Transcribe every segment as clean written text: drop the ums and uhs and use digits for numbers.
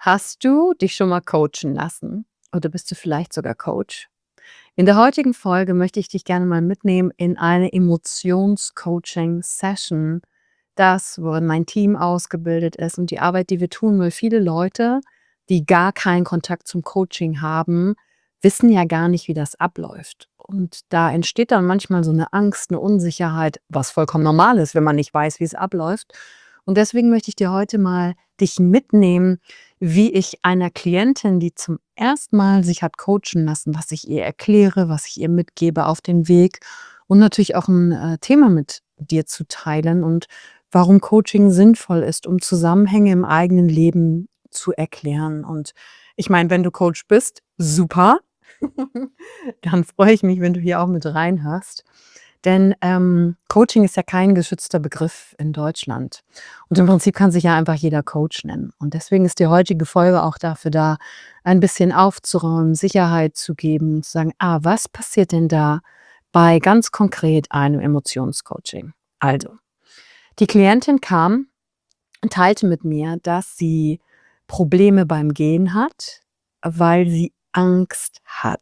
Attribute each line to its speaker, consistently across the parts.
Speaker 1: Hast du dich schon mal coachen lassen oder bist du vielleicht sogar Coach? In der heutigen Folge möchte ich dich gerne mal mitnehmen in eine Emotions-Coaching-Session, worin mein Team ausgebildet ist und die Arbeit, die wir tun, weil viele Leute, die gar keinen Kontakt zum Coaching haben, wissen ja gar nicht, wie das abläuft. Und da entsteht dann manchmal so eine Angst, eine Unsicherheit, was vollkommen normal ist, wenn man nicht weiß, wie es abläuft. Und deswegen möchte ich dir heute mal dich mitnehmen, wie ich einer Klientin, die zum ersten Mal sich hat coachen lassen, was ich ihr erkläre, was ich ihr mitgebe auf den Weg und natürlich auch ein Thema mit dir zu teilen und warum Coaching sinnvoll ist, um Zusammenhänge im eigenen Leben zu erklären. Und ich meine, wenn du Coach bist, super. Dann freue ich mich, wenn du hier auch mit reinhörst. Denn Coaching ist ja kein geschützter Begriff in Deutschland. Und im Prinzip kann sich ja einfach jeder Coach nennen. Und deswegen ist die heutige Folge auch dafür da, ein bisschen aufzuräumen, Sicherheit zu geben, zu sagen, was passiert denn da bei ganz konkret einem Emotionscoaching? Also, die Klientin kam und teilte mit mir, dass sie Probleme beim Gehen hat, weil sie Angst hat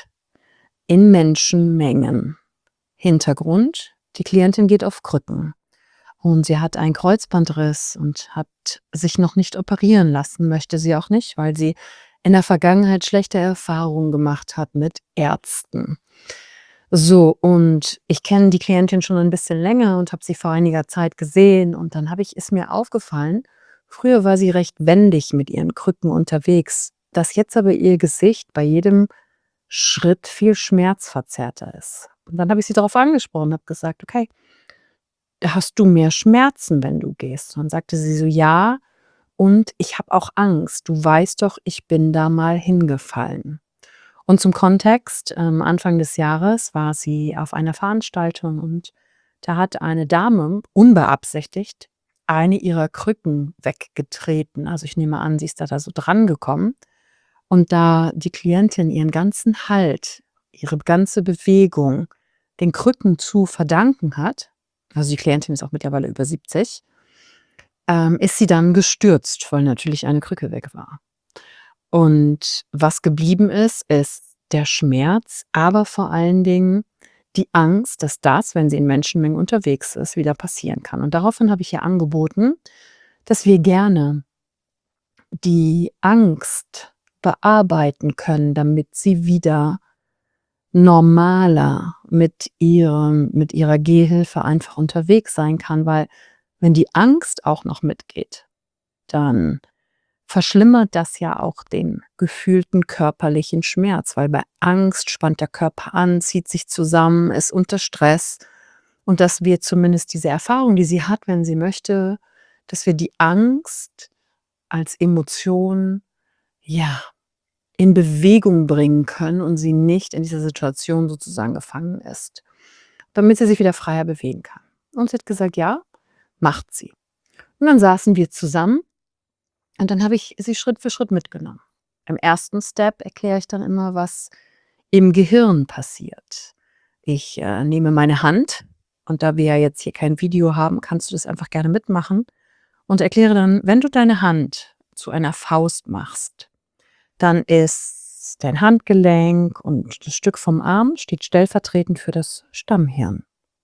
Speaker 1: in Menschenmengen. Hintergrund: Die Klientin geht auf Krücken und sie hat einen Kreuzbandriss und hat sich noch nicht operieren lassen, möchte sie auch nicht, weil sie in der Vergangenheit schlechte Erfahrungen gemacht hat mit Ärzten. So, und ich kenne die Klientin schon ein bisschen länger und habe sie vor einiger Zeit gesehen und dann ist mir aufgefallen, früher war sie recht wendig mit ihren Krücken unterwegs, dass jetzt aber ihr Gesicht bei jedem Schritt viel schmerzverzerrter ist. Und dann habe ich sie darauf angesprochen, habe gesagt: „Okay, hast du mehr Schmerzen, wenn du gehst?“ Und dann sagte sie so: „Ja, und ich habe auch Angst. Du weißt doch, ich bin da mal hingefallen.“ Und zum Kontext, Anfang des Jahres war sie auf einer Veranstaltung und da hat eine Dame unbeabsichtigt eine ihrer Krücken weggetreten. Also, ich nehme an, sie ist da so drangekommen. Und da die Klientin ihren ganzen Halt, ihre ganze Bewegung den Krücken zu verdanken hat, also die Klientin ist auch mittlerweile über 70, ist sie dann gestürzt, weil natürlich eine Krücke weg war. Und was geblieben ist, ist der Schmerz, aber vor allen Dingen die Angst, dass das, wenn sie in Menschenmengen unterwegs ist, wieder passieren kann. Und daraufhin habe ich ihr angeboten, dass wir gerne die Angst bearbeiten können, damit sie wieder normaler mit ihrer Gehhilfe einfach unterwegs sein kann, weil wenn die Angst auch noch mitgeht, dann verschlimmert das ja auch den gefühlten körperlichen Schmerz, weil bei Angst spannt der Körper an, zieht sich zusammen, ist unter Stress und dass wir zumindest diese Erfahrung, die sie hat, wenn sie möchte, dass wir die Angst als Emotion, ja, in Bewegung bringen können und sie nicht in dieser Situation sozusagen gefangen ist, damit sie sich wieder freier bewegen kann. Und sie hat gesagt: „Ja, macht sie.“ Und dann saßen wir zusammen und dann habe ich sie Schritt für Schritt mitgenommen. Im ersten Step erkläre ich dann immer, was im Gehirn passiert. Ich nehme meine Hand und da wir ja jetzt hier kein Video haben, kannst du das einfach gerne mitmachen und erkläre dann, wenn du deine Hand zu einer Faust machst, dann ist dein Handgelenk und das Stück vom Arm steht stellvertretend für das Stammhirn.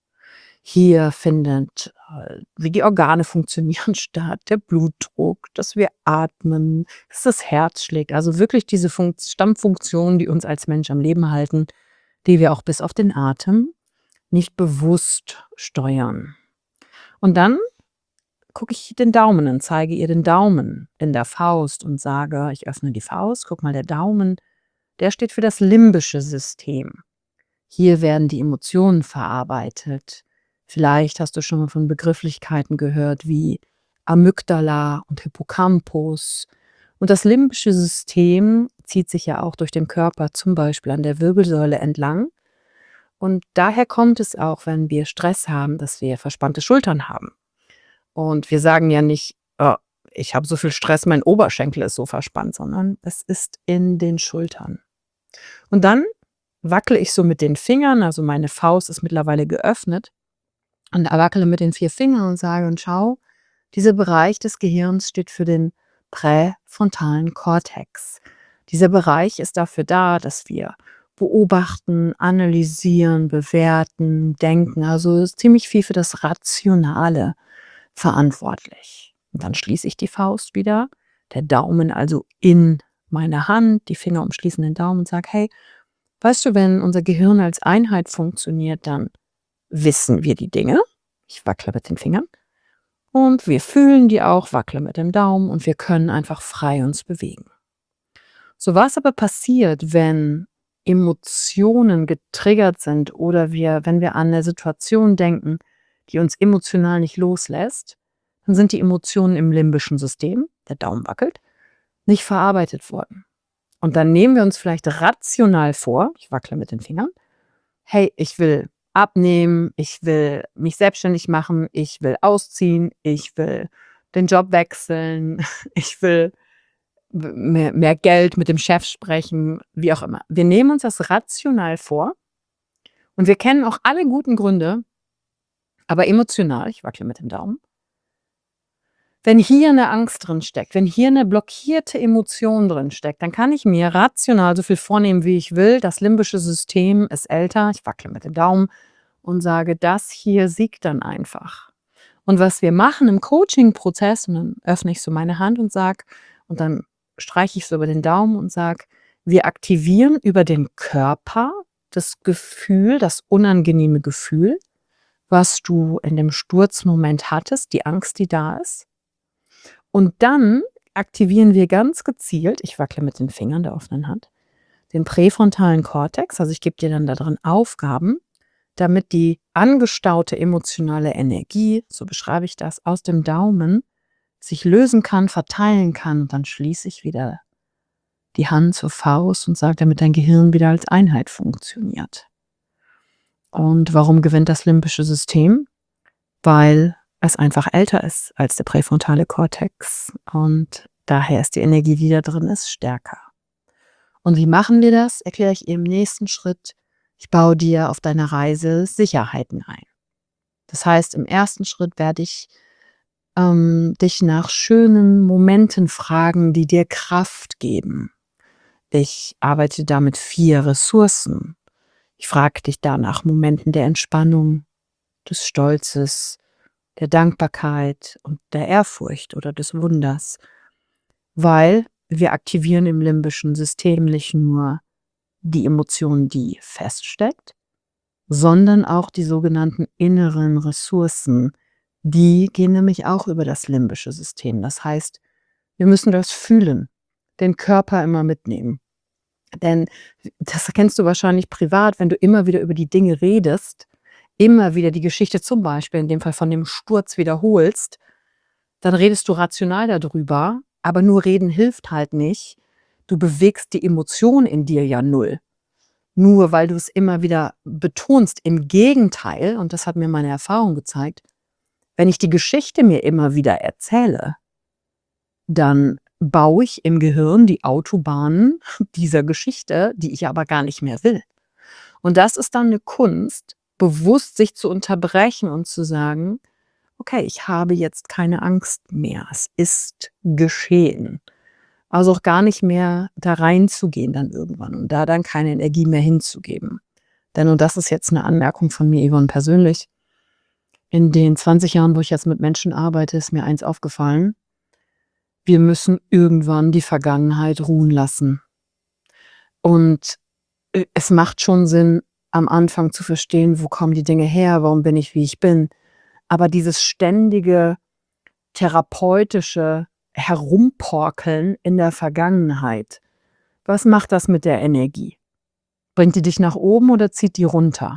Speaker 1: Hier findet, wie die Organe funktionieren statt, der Blutdruck, dass wir atmen, dass das Herz schlägt. Also wirklich diese Stammfunktionen, die uns als Mensch am Leben halten, die wir auch bis auf den Atem nicht bewusst steuern. Und dann gucke ich den Daumen an, zeige ihr den Daumen in der Faust und sage, ich öffne die Faust, guck mal, der Daumen, der steht für das limbische System. Hier werden die Emotionen verarbeitet. Vielleicht hast du schon mal von Begrifflichkeiten gehört wie Amygdala und Hippocampus. Und das limbische System zieht sich ja auch durch den Körper, zum Beispiel an der Wirbelsäule entlang. Und daher kommt es auch, wenn wir Stress haben, dass wir verspannte Schultern haben. Und wir sagen ja nicht: ich habe so viel Stress, mein Oberschenkel ist so verspannt“, sondern es ist in den Schultern. Und dann wackele ich so mit den Fingern, also meine Faust ist mittlerweile geöffnet und wackele mit den 4 Fingern und sage: „Und schau, dieser Bereich des Gehirns steht für den präfrontalen Kortex. Dieser Bereich ist dafür da, dass wir beobachten, analysieren, bewerten, denken. Also ist ziemlich viel für das Rationale verantwortlich. Und dann schließe ich die Faust wieder, der Daumen also in meine Hand, die Finger umschließen den Daumen und sage, hey, weißt du, wenn unser Gehirn als Einheit funktioniert, dann wissen wir die Dinge. Ich wackle mit den Fingern. Und wir fühlen die auch, wackle mit dem Daumen und wir können einfach frei uns bewegen. So, was aber passiert, wenn Emotionen getriggert sind oder wenn wir an eine Situation denken, die uns emotional nicht loslässt, dann sind die Emotionen im limbischen System, der Daumen wackelt, nicht verarbeitet worden. Und dann nehmen wir uns vielleicht rational vor, ich wackle mit den Fingern, hey, ich will abnehmen, ich will mich selbstständig machen, ich will ausziehen, ich will den Job wechseln, ich will mehr Geld mit dem Chef sprechen, wie auch immer. Wir nehmen uns das rational vor und wir kennen auch alle guten Gründe, aber emotional, ich wackle mit dem Daumen, wenn hier eine Angst drin steckt, wenn hier eine blockierte Emotion drin steckt, dann kann ich mir rational so viel vornehmen, wie ich will. Das limbische System ist älter, ich wackle mit dem Daumen und sage, das hier siegt dann einfach. Und was wir machen im Coaching-Prozess, und dann öffne ich so meine Hand und sage, und dann streiche ich so über den Daumen und sage, wir aktivieren über den Körper das Gefühl, das unangenehme Gefühl, was du in dem Sturzmoment hattest, die Angst, die da ist. Und dann aktivieren wir ganz gezielt, ich wackle mit den Fingern der offenen Hand, den präfrontalen Kortex. Also ich gebe dir dann da drin Aufgaben, damit die angestaute emotionale Energie, so beschreibe ich das, aus dem Daumen sich lösen kann, verteilen kann. Und dann schließe ich wieder die Hand zur Faust und sage, damit dein Gehirn wieder als Einheit funktioniert. Und warum gewinnt das limbische System? Weil es einfach älter ist als der präfrontale Kortex und daher ist die Energie, die da drin ist, stärker. Und wie machen wir das? Erkläre ich im nächsten Schritt. Ich baue dir auf deiner Reise Sicherheiten ein. Das heißt, im ersten Schritt werde ich dich nach schönen Momenten fragen, die dir Kraft geben. Ich arbeite da mit 4 Ressourcen. Ich frage dich da nach Momenten der Entspannung, des Stolzes, der Dankbarkeit und der Ehrfurcht oder des Wunders, weil wir aktivieren im limbischen System nicht nur die Emotion, die feststeckt, sondern auch die sogenannten inneren Ressourcen. Die gehen nämlich auch über das limbische System. Das heißt, wir müssen das fühlen, den Körper immer mitnehmen. Denn das kennst du wahrscheinlich privat, wenn du immer wieder über die Dinge redest, immer wieder die Geschichte zum Beispiel in dem Fall von dem Sturz wiederholst, dann redest du rational darüber, aber nur reden hilft halt nicht. Du bewegst die Emotion in dir ja null. Nur weil du es immer wieder betonst. Im Gegenteil, und das hat mir meine Erfahrung gezeigt, wenn ich die Geschichte mir immer wieder erzähle, dann baue ich im Gehirn die Autobahnen dieser Geschichte, die ich aber gar nicht mehr will. Und das ist dann eine Kunst, bewusst sich zu unterbrechen und zu sagen: „Okay, ich habe jetzt keine Angst mehr. Es ist geschehen.“ Also, auch gar nicht mehr da reinzugehen dann irgendwann und da dann keine Energie mehr hinzugeben. Denn und das ist jetzt eine Anmerkung von mir, Yvonne, persönlich, in den 20 Jahren, wo ich jetzt mit Menschen arbeite, ist mir eins aufgefallen: Wir müssen irgendwann die Vergangenheit ruhen lassen. Und, es macht schon Sinn, am Anfang zu verstehen, wo kommen die Dinge her, warum bin ich, wie ich bin. Aber dieses ständige therapeutische Herumporkeln in der Vergangenheit, was macht das mit der Energie? Bringt die dich nach oben oder zieht die runter?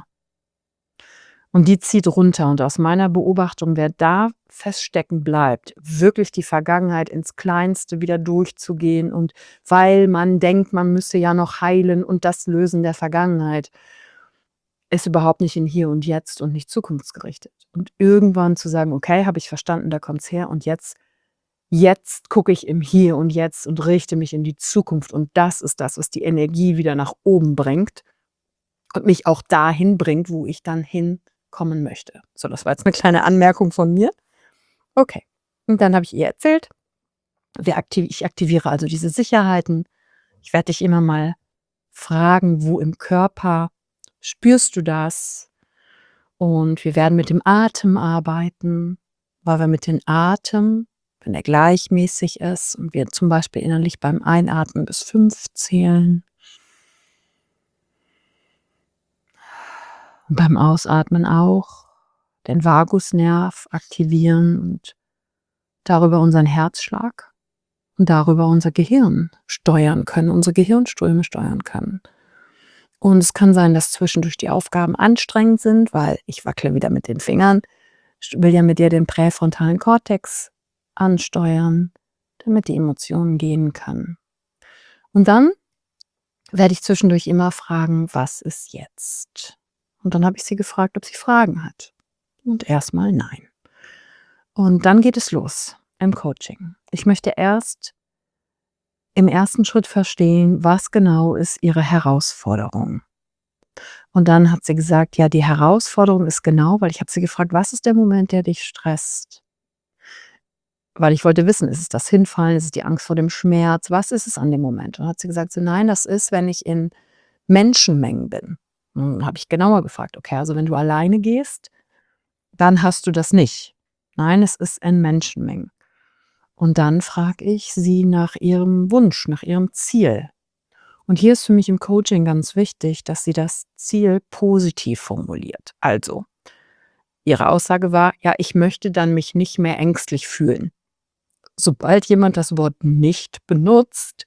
Speaker 1: Und die zieht runter. Und aus meiner Beobachtung, wer da feststecken bleibt, wirklich die Vergangenheit ins Kleinste wieder durchzugehen und weil man denkt, man müsse ja noch heilen und das Lösen der Vergangenheit, ist überhaupt nicht in Hier und Jetzt und nicht zukunftsgerichtet. Und irgendwann zu sagen: „Okay, habe ich verstanden, da kommt's her und jetzt gucke ich im Hier und Jetzt und richte mich in die Zukunft und das ist das, was die Energie wieder nach oben bringt und mich auch dahin bringt, wo ich dann hinkommen möchte.“ So, das war jetzt 'ne kleine Anmerkung von mir. Okay. Und dann habe ich ihr erzählt Ich aktiviere also diese Sicherheiten. Ich werde dich immer mal fragen, wo im Körper spürst du das? Und wir werden mit dem Atem arbeiten, weil wir mit dem Atem, wenn er gleichmäßig ist und wir zum Beispiel innerlich beim Einatmen bis 5 zählen und beim Ausatmen auch den Vagusnerv aktivieren und darüber unseren Herzschlag und darüber unser Gehirn steuern können, unsere Gehirnströme steuern können. Und es kann sein, dass zwischendurch die Aufgaben anstrengend sind, weil ich wackle wieder mit den Fingern. Ich will ja mit dir den präfrontalen Kortex ansteuern, damit die Emotionen gehen können. Und dann werde ich zwischendurch immer fragen: „Was ist jetzt?“ Und dann habe ich sie gefragt, ob sie Fragen hat. Und erstmal nein. Und dann geht es los im Coaching. Ich möchte erst im ersten Schritt verstehen, was genau ist ihre Herausforderung. Und dann hat sie gesagt, ja, die Herausforderung ist genau, weil ich habe sie gefragt: „Was ist der Moment, der dich stresst?“ Weil ich wollte wissen, ist es das Hinfallen, ist es die Angst vor dem Schmerz? Was ist es an dem Moment? Und dann hat sie gesagt so: „Nein, das ist, wenn ich in Menschenmengen bin.“ Dann habe ich genauer gefragt: „Okay, also wenn du alleine gehst, dann hast du das nicht.“ „Nein, es ist in Menschenmengen.“ Und dann frage ich sie nach ihrem Wunsch, nach ihrem Ziel. Und hier ist für mich im Coaching ganz wichtig, dass sie das Ziel positiv formuliert. Also, ihre Aussage war: „Ja, ich möchte dann mich nicht mehr ängstlich fühlen.“ Sobald jemand das Wort nicht benutzt,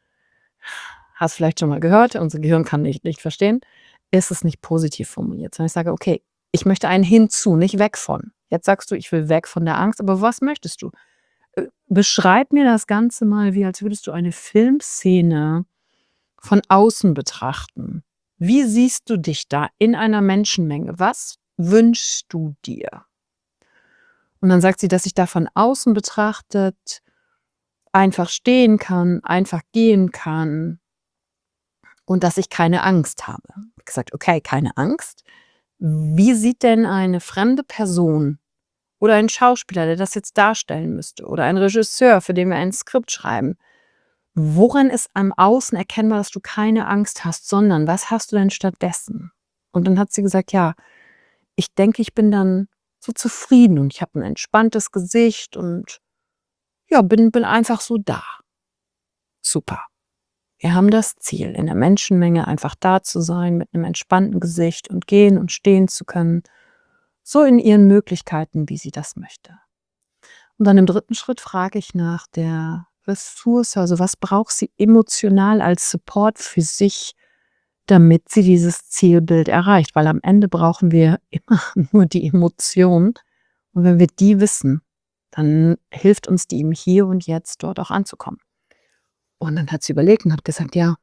Speaker 1: hast vielleicht schon mal gehört, unser Gehirn kann nicht verstehen, ist es nicht positiv formuliert, sondern ich sage: „Okay, ich möchte ein hinzu, nicht weg von.“ Jetzt sagst du: „Ich will weg von der Angst“, aber was möchtest du? Beschreib mir das Ganze mal, wie als würdest du eine Filmszene von außen betrachten. Wie siehst du dich da in einer Menschenmenge? Was wünschst du dir? Und dann sagt sie, dass ich da von außen betrachtet einfach stehen kann, einfach gehen kann und dass ich keine Angst habe. Ich habe gesagt: „Okay, keine Angst. Wie sieht denn eine fremde Person oder ein Schauspieler, der das jetzt darstellen müsste oder ein Regisseur, für den wir ein Skript schreiben, woran ist am Außen erkennbar, dass du keine Angst hast, sondern was hast du denn stattdessen?“ Und dann hat sie gesagt: „Ja, ich denke, ich bin dann so zufrieden und ich habe 'n entspanntes Gesicht und ja, bin einfach so da.“ Super. Wir haben das Ziel, in der Menschenmenge einfach da zu sein mit 'nem entspannten Gesicht und gehen und stehen zu können, so in ihren Möglichkeiten, wie sie das möchte. Und dann im dritten Schritt frage ich nach der Ressource, also was braucht sie emotional als Support für sich, damit sie dieses Zielbild erreicht? Weil am Ende brauchen wir immer nur die Emotion und wenn wir die wissen, dann hilft uns die im Hier und Jetzt dort auch anzukommen. Und dann hat sie überlegt und hat gesagt: „Ja,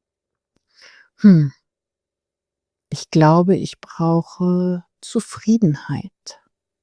Speaker 1: hm, ich glaube, ich brauche Zufriedenheit.“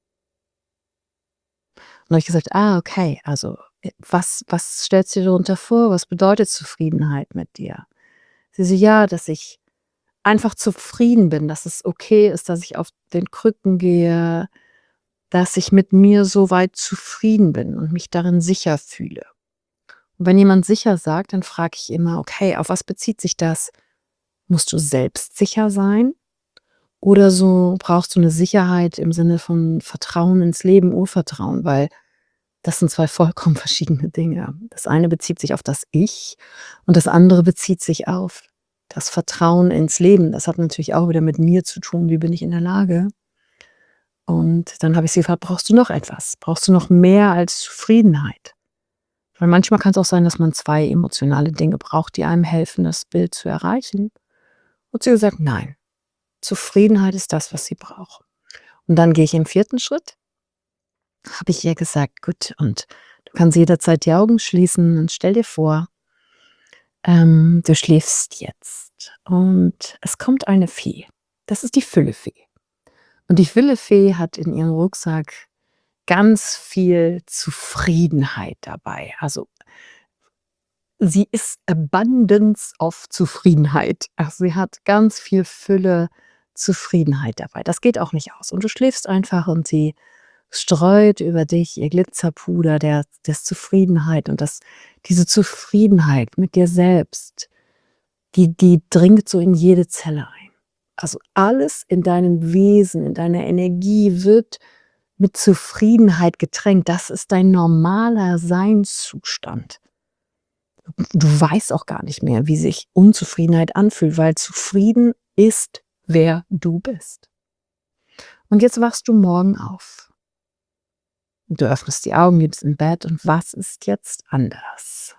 Speaker 1: Und habe ich gesagt: „Ah, okay, also, was stellst du dir darunter vor? Was bedeutet Zufriedenheit mit dir?“ Sie so: „Ja, dass ich einfach zufrieden bin, dass es okay ist, dass ich auf den Krücken gehe, dass ich mit mir so weit zufrieden bin und mich darin sicher fühle.“ Und wenn jemand sicher sagt, dann frage ich immer: „Okay, auf was bezieht sich das? Musst du selbstsicher sein oder so brauchst du eine Sicherheit im Sinne von Vertrauen ins Leben, Urvertrauen?“ Weil das sind 2 vollkommen verschiedene Dinge. Das eine bezieht sich auf das Ich und das andere bezieht sich auf das Vertrauen ins Leben. Das hat natürlich auch wieder mit mir zu tun. Wie bin ich in der Lage? Und dann habe ich sie gefragt: „Brauchst du noch etwas? Brauchst du noch mehr als Zufriedenheit?“ Weil manchmal kann es auch sein, dass man 2 emotionale Dinge braucht, die einem helfen, das Bild zu erreichen. Hat sie gesagt: „Nein, Zufriedenheit ist das, was sie braucht.“ Und dann gehe ich im vierten Schritt, habe ich ihr gesagt: „Gut, und du kannst jederzeit die Augen schließen und stell dir vor, du schläfst jetzt und es kommt eine Fee. Das ist die Füllefee. Und die Füllefee hat in ihrem Rucksack ganz viel Zufriedenheit dabei. Also, sie ist Abundance of Zufriedenheit. Also, sie hat ganz viel Fülle, Zufriedenheit dabei. Das geht auch nicht aus. Und du schläfst einfach und sie streut über dich ihr Glitzerpuder des Zufriedenheit und diese Zufriedenheit mit dir selbst, die dringt so in jede Zelle ein. Also alles in deinem Wesen, in deiner Energie wird mit Zufriedenheit getränkt. Das ist dein normaler Seinszustand. Du weißt auch gar nicht mehr, wie sich Unzufriedenheit anfühlt, weil zufrieden ist, wer du bist. Und jetzt wachst du morgen auf. Du öffnest die Augen, liegst im Bett und was ist jetzt anders?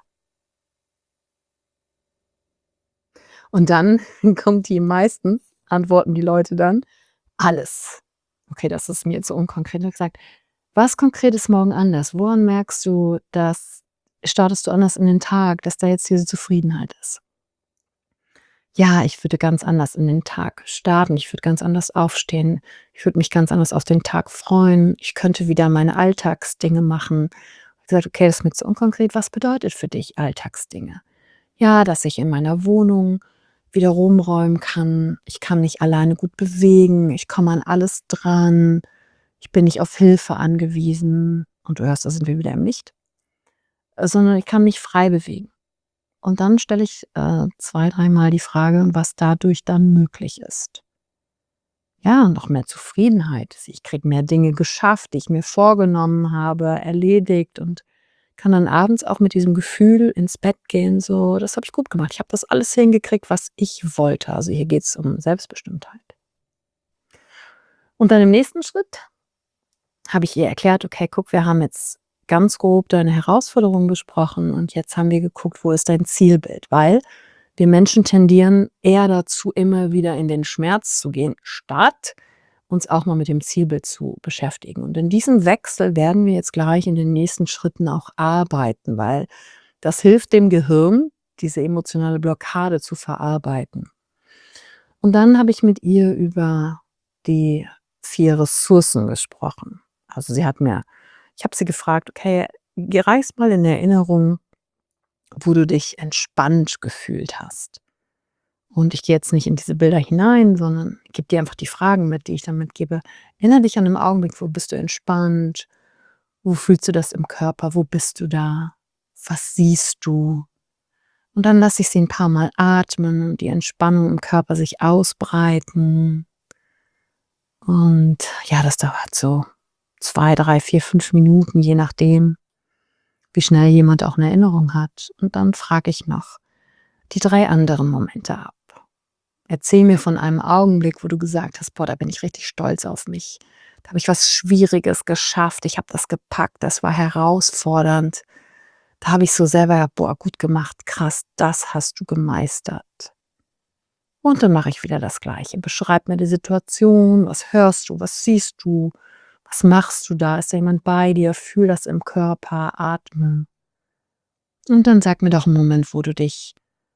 Speaker 1: Und dann kommt antworten die Leute dann, alles. Okay, das ist mir jetzt so unkonkret gesagt. Was konkret ist morgen anders? Woran merkst du, dass startest du anders in den Tag, dass da jetzt diese Zufriedenheit ist? Ja, ich würde ganz anders in den Tag starten. Ich würde ganz anders aufstehen. Ich würde mich ganz anders auf den Tag freuen. Ich könnte wieder meine Alltagsdinge machen. Ich habe gesagt: „Okay, das ist mir zu unkonkret. Was bedeutet für dich Alltagsdinge?“ Ja, dass ich in meiner Wohnung wieder rumräumen kann. Ich kann mich alleine gut bewegen. Ich komme an alles dran. Ich bin nicht auf Hilfe angewiesen. Und du hörst, da sind wir wieder im Nicht, sondern ich kann mich frei bewegen. Und dann stelle ich, 2, dreimal die Frage, was dadurch dann möglich ist. Ja, noch mehr Zufriedenheit. Ich kriege mehr Dinge geschafft, die ich mir vorgenommen habe, erledigt und kann dann abends auch mit diesem Gefühl ins Bett gehen, so: „Das habe ich gut gemacht. Ich habe das alles hingekriegt, was ich wollte.“ Also, hier geht es um Selbstbestimmtheit. Und dann im nächsten Schritt habe ich ihr erklärt: „Okay, guck, wir haben jetzt ganz grob deine Herausforderungen besprochen und jetzt haben wir geguckt, wo ist dein Zielbild?“ Weil wir Menschen tendieren eher dazu, immer wieder in den Schmerz zu gehen, statt uns auch mal mit dem Zielbild zu beschäftigen. Und in diesem Wechsel werden wir jetzt gleich in den nächsten Schritten auch arbeiten, weil das hilft dem Gehirn, diese emotionale Blockade zu verarbeiten. Und dann habe ich mit ihr über die 4 Ressourcen gesprochen. Also, ich habe sie gefragt: „Okay, reiß mal in Erinnerung, wo du dich entspannt gefühlt hast.“ Und ich gehe jetzt nicht in diese Bilder hinein, sondern gebe dir einfach die Fragen mit, die ich dann mitgebe. Erinnere dich an den Augenblick, wo bist du entspannt? Wo fühlst du das im Körper? Wo bist du da? Was siehst du? Und dann lasse ich sie ein paar Mal atmen und die Entspannung im Körper sich ausbreiten. Und ja, das dauert so 2, 3, 4, 5 Minuten, je nachdem, wie schnell jemand auch eine Erinnerung hat. Und dann frage ich noch die 3 anderen Momente ab. Erzähl mir von einem Augenblick, wo du gesagt hast: „Boah, da bin ich richtig stolz auf mich. Da habe ich was Schwieriges geschafft. Ich habe das gepackt. Das war herausfordernd. Da habe ich so selber: ‚Boah, gut gemacht. Krass, das hast du gemeistert.‘“ Und dann mache ich wieder das Gleiche. Beschreib mir die Situation. Was hörst du? Was siehst du? Was machst du da? Ist da jemand bei dir? Fühl das im Körper. Atme. Und dann sag mir doch 'n Moment, wo du dich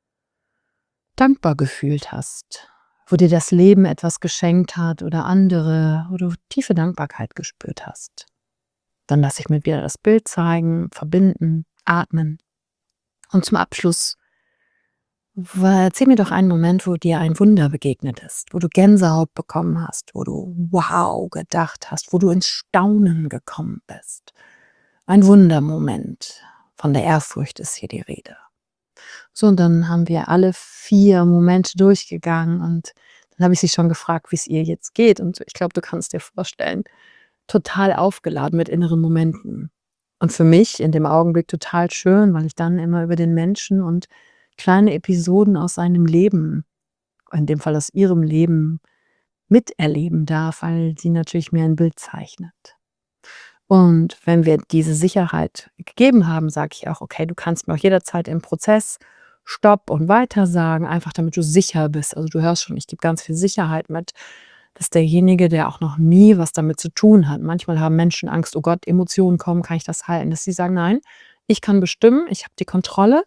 Speaker 1: dankbar gefühlt hast, wo dir das Leben etwas geschenkt hat oder andere, wo du tiefe Dankbarkeit gespürt hast. Dann lasse ich mir wieder das Bild zeigen, verbinden, atmen. Und zum Abschluss erzähl mir doch einen Moment, wo dir ein Wunder begegnet ist, wo du Gänsehaut bekommen hast, wo du wow gedacht hast, wo du ins Staunen gekommen bist. Ein Wundermoment. Von der Ehrfurcht ist hier die Rede. So, und dann haben wir alle 4 Momente durchgegangen und dann habe ich sie schon gefragt, wie es ihr jetzt geht. Und ich glaube, du kannst dir vorstellen, total aufgeladen mit inneren Momenten. Und für mich in dem Augenblick total schön, weil ich dann immer über den Menschen und kleine Episoden aus seinem Leben, in dem Fall aus ihrem Leben, miterleben darf, weil sie natürlich mir ein Bild zeichnet. Und wenn wir diese Sicherheit gegeben haben, sage ich auch: „Okay, du kannst mir auch jederzeit im Prozess Stopp und weiter sagen, einfach damit du sicher bist.“ Also, du hörst schon, ich gebe ganz viel Sicherheit mit, dass derjenige, der auch noch nie was damit zu tun hat, manchmal haben Menschen Angst: „Oh Gott, Emotionen kommen, kann ich das halten?“ Dass sie sagen: „Nein, ich kann bestimmen, ich habe die Kontrolle,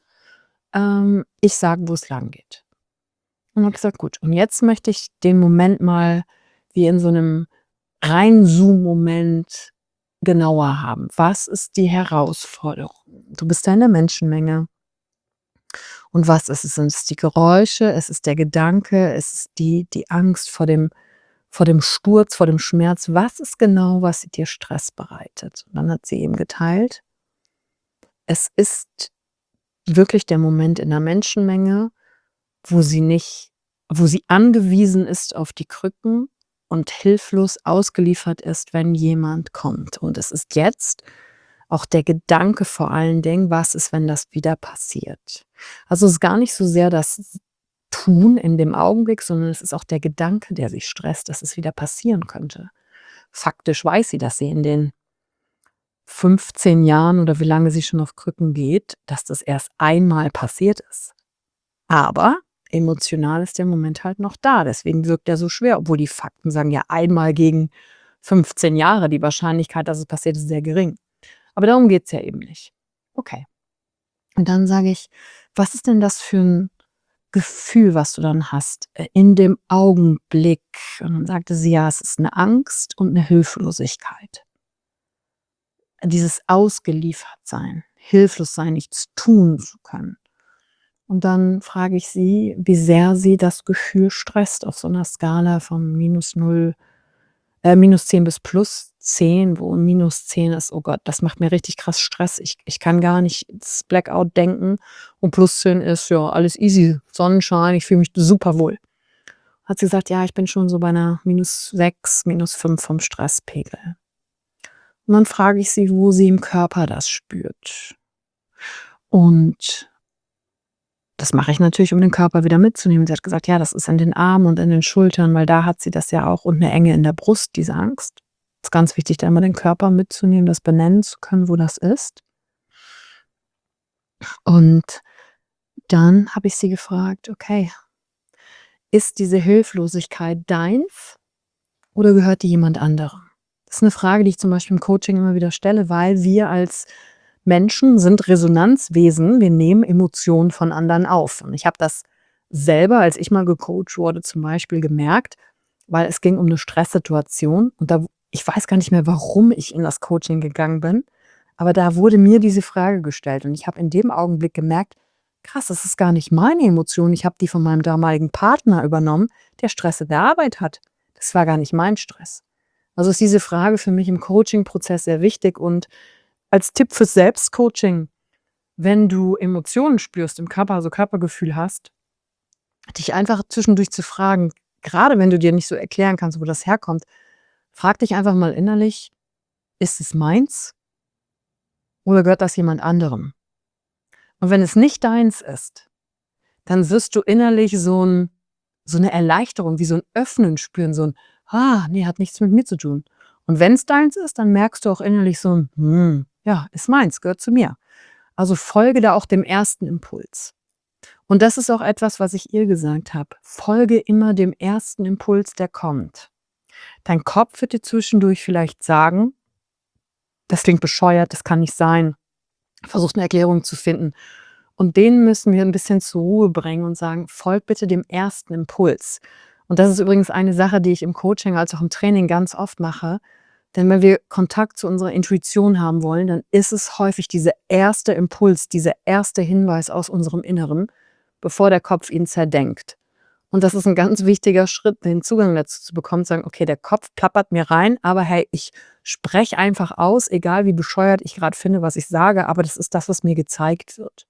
Speaker 1: ich sage, wo es lang geht.“ Und habe gesagt: „Gut, und jetzt möchte ich den Moment mal wie in so 'nem Reinzoom-Moment genauer haben. Was ist die Herausforderung? Du bist da in der Menschenmenge. Und was ist es? Sind es die Geräusche? Ist es der Gedanke? Ist es die Angst vor dem Sturz, vor dem Schmerz, was ist genau, was dir Stress bereitet? Und dann hat sie eben geteilt, es ist wirklich der Moment in der Menschenmenge, wo sie angewiesen ist auf die Krücken und hilflos ausgeliefert ist, wenn jemand kommt. Und es ist jetzt auch der Gedanke vor allen Dingen, was ist, wenn das wieder passiert? Also, es ist gar nicht so sehr das Tun in dem Augenblick, sondern es ist auch der Gedanke, der sie stresst, dass es wieder passieren könnte. Faktisch weiß sie, dass sie in den 15 Jahren oder wie lange sie schon auf Krücken geht, dass das erst einmal passiert ist. Aber emotional ist der Moment halt noch da. Deswegen wirkt er so schwer, obwohl die Fakten sagen ja einmal gegen 15 Jahre. Die Wahrscheinlichkeit, dass es passiert, ist sehr gering. Aber darum geht's ja eben nicht. Okay. Und dann sage ich: „Was ist denn das für 'n Gefühl, was du dann hast, in dem Augenblick?“ Und dann sagte sie: „Ja, es ist 'ne Angst und 'ne Hilflosigkeit.“ Dieses Ausgeliefertsein, hilflos sein, nichts tun zu können. Und dann frage ich sie, wie sehr sie das Gefühl stresst auf so 'ner Skala von -10 bis +10, wo -10 ist: „Oh Gott, das macht mir richtig krass Stress. Ich kann gar nicht das Blackout denken.“ Und +10 ist: „Ja, alles easy, Sonnenschein, ich fühle mich super wohl.“ Hat sie gesagt: „Ja, ich bin schon so bei 'ner -6, -5 vom Stresspegel.“ Und dann frage ich sie, wo sie im Körper das spürt. Und das mache ich natürlich, um den Körper wieder mitzunehmen. Sie hat gesagt: „Ja, das ist in den Armen und in den Schultern“, weil da hat sie das ja auch und 'ne Enge in der Brust, diese Angst. Ist ganz wichtig, da immer den Körper mitzunehmen, das benennen zu können, wo das ist. Und dann habe ich sie gefragt: „Okay, ist diese Hilflosigkeit deins oder gehört die jemand anderem?“ Das ist 'ne Frage, die ich zum Beispiel im Coaching immer wieder stelle, weil wir als Menschen sind Resonanzwesen. Wir nehmen Emotionen von anderen auf. Und ich habe das selber, als ich mal gecoacht wurde, zum Beispiel gemerkt, weil es ging um 'ne Stresssituation und ich weiß gar nicht mehr, warum ich in das Coaching gegangen bin, aber da wurde mir diese Frage gestellt und ich habe in dem Augenblick gemerkt: „Krass, das ist gar nicht meine Emotion. Ich habe die von meinem damaligen Partner übernommen, der Stress in der Arbeit hat. Das war gar nicht mein Stress.“ Also ist diese Frage für mich im Coachingprozess sehr wichtig und als Tipp fürs Selbstcoaching, wenn du Emotionen spürst im Körper, also Körpergefühl hast, dich einfach zwischendurch zu fragen, grade wenn du dir nicht so erklären kannst, wo das herkommt, frag dich einfach mal innerlich: „Ist es meins oder gehört das jemand anderem?“ Und wenn es nicht deins ist, dann wirst du innerlich so 'ne Erleichterung, wie so 'n Öffnen spüren, so 'n: „Ah, ne, hat nichts mit mir zu tun.“ Und wenn's deins ist, dann merkst du auch innerlich so 'n: ja, ist meins, gehört zu mir.“ Also, folge da auch dem ersten Impuls. Und das ist auch etwas, was ich ihr gesagt habe. Folge immer dem ersten Impuls, der kommt. Dein Kopf wird dir zwischendurch vielleicht sagen: „Das klingt bescheuert, das kann nicht sein.“ Versucht 'ne Erklärung zu finden. Und den müssen wir 'n bisschen zur Ruhe bringen und sagen: „Folgt bitte dem ersten Impuls.“ Und das ist übrigens eine Sache, die ich im Coaching als auch im Training ganz oft mache. Denn wenn wir Kontakt zu unserer Intuition haben wollen, dann ist es häufig dieser erste Impuls, dieser erste Hinweis aus unserem Inneren, bevor der Kopf ihn zerdenkt. Und das ist 'n ganz wichtiger Schritt, den Zugang dazu zu bekommen, zu sagen: „Okay, der Kopf plappert mir rein, aber hey, ich spreche einfach aus, egal wie bescheuert ich grad finde, was ich sage, aber das ist das, was mir gezeigt wird.“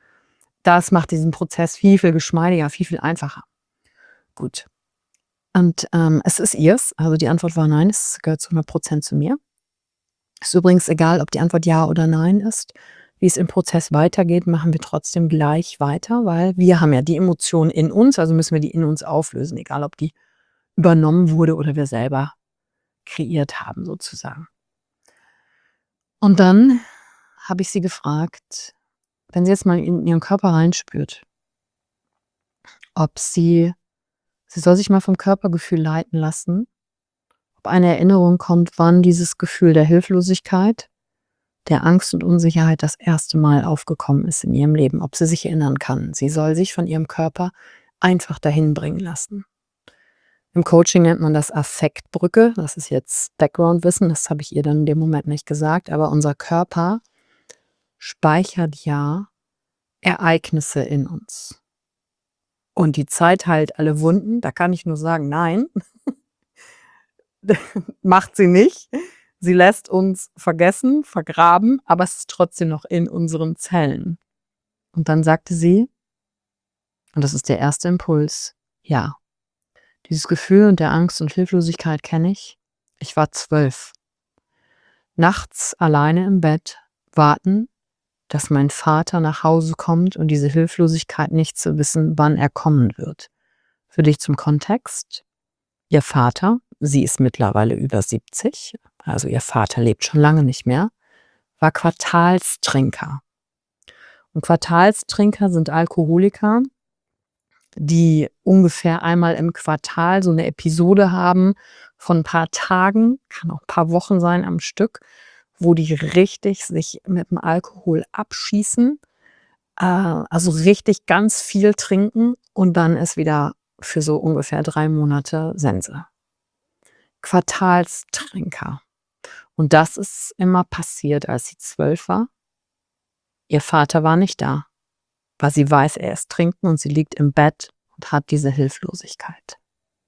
Speaker 1: Das macht diesen Prozess viel, viel geschmeidiger, viel, viel einfacher. Gut. Und, es ist ihrs. Also, die Antwort war nein, es gehört zu 100% zu mir. Ist übrigens egal, ob die Antwort ja oder nein ist. Wie es im Prozess weitergeht, machen wir trotzdem gleich weiter, weil wir haben ja die Emotion in uns, also müssen wir die in uns auflösen, egal ob die übernommen wurde oder wir selber kreiert haben sozusagen. Und dann habe ich sie gefragt, wenn sie jetzt mal in ihren Körper reinspürt ob sie soll sich mal vom Körpergefühl leiten lassen, ob eine Erinnerung kommt, wann dieses Gefühl der Hilflosigkeit, der Angst und Unsicherheit das erste Mal aufgekommen ist in ihrem Leben, ob sie sich erinnern kann. Sie soll sich von ihrem Körper einfach dahin bringen lassen. Im Coaching nennt man das Affektbrücke. Das ist jetzt Background-Wissen, das habe ich ihr dann in dem Moment nicht gesagt, aber unser Körper speichert ja Ereignisse in uns. Und die Zeit heilt alle Wunden, da kann ich nur sagen: „Nein.“ macht sie nicht. Sie lässt uns vergessen, vergraben, aber es ist trotzdem noch in unseren Zellen. Und dann sagte sie, und das ist der erste Impuls, ja, dieses Gefühl und der Angst und Hilflosigkeit kenne ich. Ich war 12. Nachts alleine im Bett, warten, dass mein Vater nach Hause kommt und diese Hilflosigkeit nicht zu wissen, wann er kommen wird. Für dich zum Kontext. Ihr Vater, sie ist mittlerweile über 70, also ihr Vater lebt schon lange nicht mehr, war Quartalstrinker. Und Quartalstrinker sind Alkoholiker, die ungefähr einmal im Quartal so eine Episode haben von ein paar Tagen, kann auch ein paar Wochen sein am Stück, wo die richtig sich mit dem Alkohol abschießen, also richtig ganz viel trinken und dann ist wieder für so ungefähr 3 Monate Sense. Quartalstrinker. Und das ist immer passiert, als sie 12 war. Ihr Vater war nicht da, weil sie weiß, er ist trinken und sie liegt im Bett und hat diese Hilflosigkeit.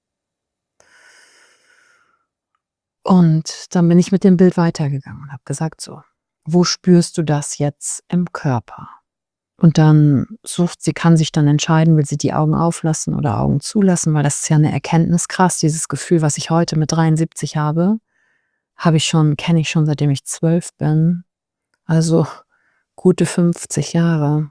Speaker 1: Und dann bin ich mit dem Bild weitergegangen und habe gesagt, so, wo spürst du das jetzt im Körper? Und dann kann sich dann entscheiden, will sie die Augen auflassen oder Augen zulassen, weil das ist ja eine Erkenntnis, krass, dieses Gefühl, was ich heute mit 73 habe, kenne ich schon, seitdem ich 12 bin. Also gute 50 Jahre.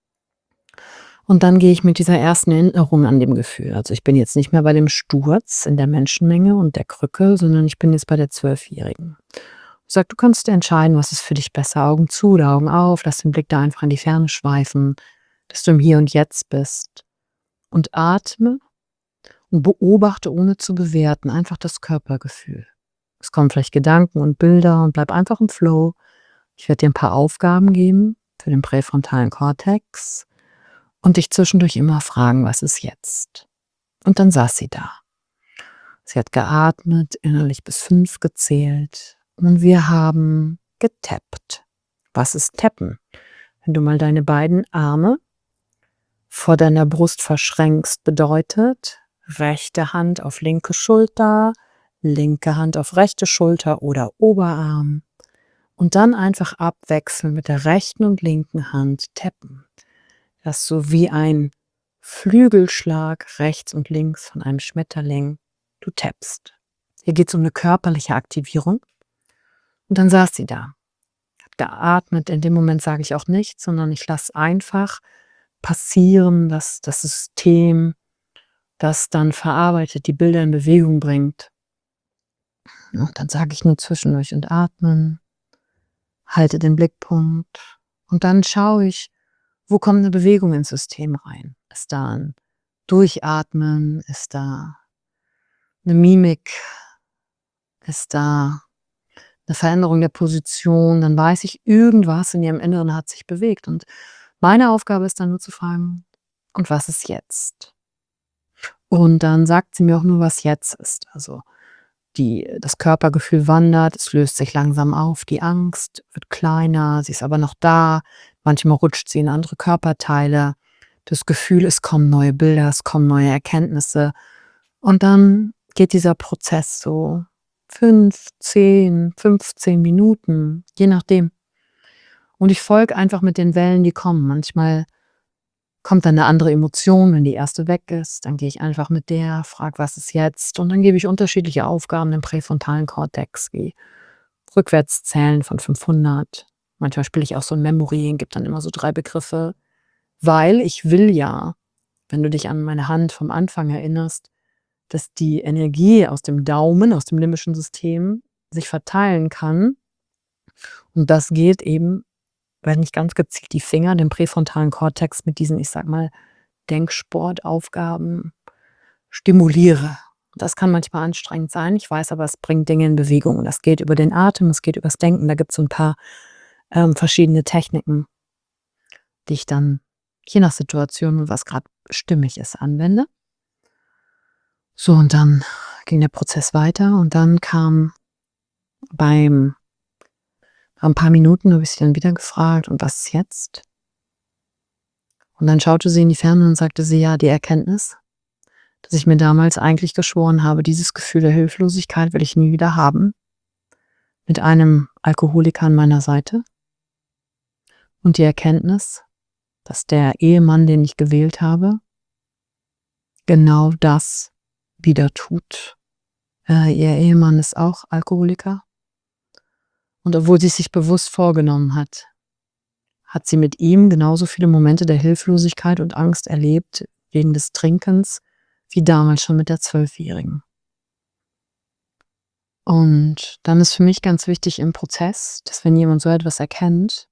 Speaker 1: Und dann gehe ich mit dieser ersten Erinnerung an dem Gefühl. Also ich bin jetzt nicht mehr bei dem Sturz in der Menschenmenge und der Krücke, sondern ich bin jetzt bei der 12-Jährigen. Ich sage, du kannst entscheiden, was ist für dich besser, Augen zu oder Augen auf, lass den Blick da einfach in die Ferne schweifen, dass du im Hier und Jetzt bist. Und atme und beobachte, ohne zu bewerten, einfach das Körpergefühl. Es kommen vielleicht Gedanken und Bilder und bleib einfach im Flow. Ich werde dir ein paar Aufgaben geben für den präfrontalen Kortex und dich zwischendurch immer fragen, was ist jetzt? Und dann saß sie da. Sie hat geatmet, innerlich bis 5 gezählt und wir haben getappt. Was ist tappen? Wenn du mal deine beiden Arme vor deiner Brust verschränkst, bedeutet rechte Hand auf linke Schulter, linke Hand auf rechte Schulter oder Oberarm und dann einfach abwechseln mit der rechten und linken Hand tappen. Das ist so wie ein Flügelschlag rechts und links von einem Schmetterling. Du tappst. Hier geht es um eine körperliche Aktivierung. Und dann saß sie da, hat geatmet. In dem Moment sage ich auch nichts, sondern ich lasse einfach passieren, dass das System das dann verarbeitet, die Bilder in Bewegung bringt. Und dann sage ich nur zwischendurch und atmen, halte den Blickpunkt und dann schaue ich, wo kommt eine Bewegung ins System rein? Ist da ein Durchatmen? Ist da eine Mimik? Ist da eine Veränderung der Position? Dann weiß ich, irgendwas in ihrem Inneren hat sich bewegt. Und meine Aufgabe ist dann nur zu fragen, und was ist jetzt? Und dann sagt sie mir auch nur, was jetzt ist. Also das Körpergefühl wandert, es löst sich langsam auf, die Angst wird kleiner, sie ist aber noch da. Manchmal rutscht sie in andere Körperteile. Das Gefühl, es kommen neue Bilder, es kommen neue Erkenntnisse. Und dann geht dieser Prozess so 5, 10, 15 Minuten, je nachdem. Und ich folge einfach mit den Wellen, die kommen. Manchmal kommt dann eine andere Emotion, wenn die erste weg ist. Dann gehe ich einfach mit der, frage, was ist jetzt? Und dann gebe ich unterschiedliche Aufgaben im präfrontalen Kortex, wie Rückwärtszählen von 500. Manchmal spiele ich auch so ein Memory, gebe dann immer so 3 Begriffe, weil ich will ja, wenn du dich an meine Hand vom Anfang erinnerst, dass die Energie aus dem Daumen, aus dem limbischen System sich verteilen kann. Und das geht eben, wenn ich ganz gezielt die Finger, den präfrontalen Kortex mit diesen, ich sag mal, Denksportaufgaben stimuliere. Das kann manchmal anstrengend sein. Ich weiß aber, es bringt Dinge in Bewegung. Das geht über den Atem, es geht übers Denken. Da gibt es so ein paar verschiedene Techniken, die ich dann je nach Situation und was gerade stimmig ist, anwende. So, und dann ging der Prozess weiter und dann kam nach ein paar Minuten habe ich sie dann wieder gefragt, und was ist jetzt? Und dann schaute sie in die Ferne und sagte sie, ja, die Erkenntnis, dass ich mir damals eigentlich geschworen habe, dieses Gefühl der Hilflosigkeit will ich nie wieder haben, mit einem Alkoholiker an meiner Seite und die Erkenntnis, dass der Ehemann, den ich gewählt habe, genau das wieder tut. Ihr Ehemann ist auch Alkoholiker und obwohl sie es sich bewusst vorgenommen hat, hat sie mit ihm genauso viele Momente der Hilflosigkeit und Angst erlebt wegen des Trinkens wie damals schon mit der Zwölfjährigen. Und dann ist für mich ganz wichtig im Prozess, dass wenn jemand so etwas erkennt,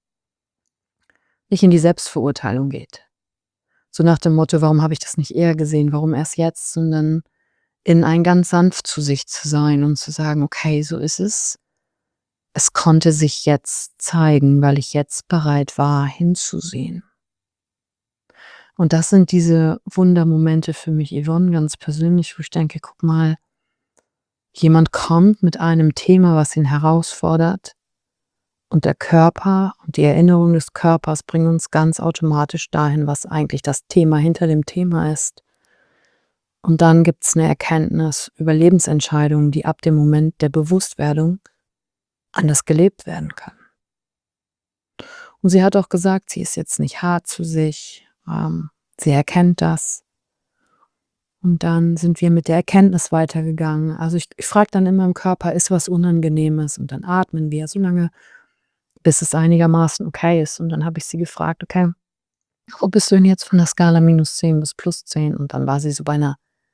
Speaker 1: nicht in die Selbstverurteilung geht. So nach dem Motto: „Warum habe ich das nicht eher gesehen? Warum erst jetzt?“ Sondern in ein ganz sanft zu sich zu sein und zu sagen: „Okay, so ist es. Es konnte sich jetzt zeigen, weil ich jetzt bereit war, hinzusehen.“ Und das sind diese Wundermomente für mich, Yvonne, ganz persönlich, wo ich denke: „Guck mal, jemand kommt mit einem Thema, was ihn herausfordert, und der Körper und die Erinnerung des Körpers bringen uns ganz automatisch dahin, was eigentlich das Thema hinter dem Thema ist. Und dann gibt's 'ne Erkenntnis über Lebensentscheidungen, die ab dem Moment der Bewusstwerdung anders gelebt werden können. Und sie hat auch gesagt, sie ist jetzt nicht hart zu sich, sie erkennt das. Und dann sind wir mit der Erkenntnis weitergegangen. Also, ich frage dann immer im Körper: „Ist was Unangenehmes?“ Und dann atmen wir so lange, bis es einigermaßen okay ist. Und dann habe ich sie gefragt: „Okay, wo bist du denn jetzt von der Skala -10 bis +10?“ Und dann war sie so bei 'ner